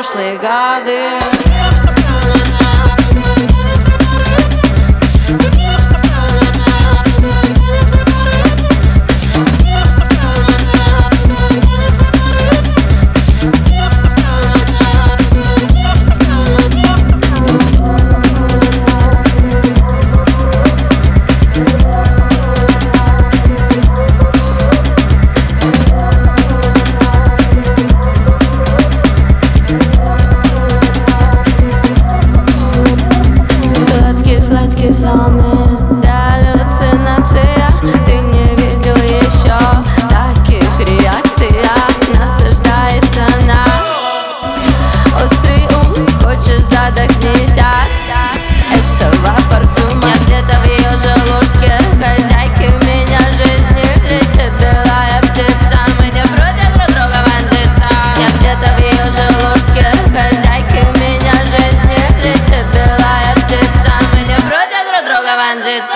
прошлые годы. Сладкий сон и галлюцинация. Ты не видел еще таких реакций. Насаждается на острый ум. Хочешь, задохнись от этого парфюма. Я где-то в ее желудке, хозяйки в меня жизни. Летит белая птица, мы не против друг друга вонзиться. Я где-то в ее желудке, хозяйки в меня жизни. Летит белая птица, мы не против друг друга вонзиться.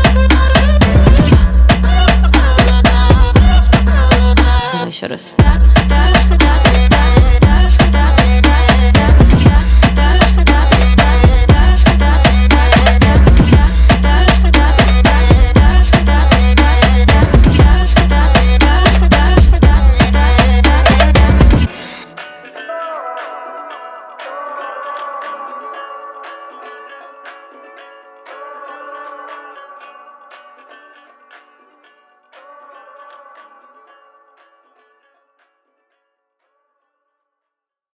Еще раз.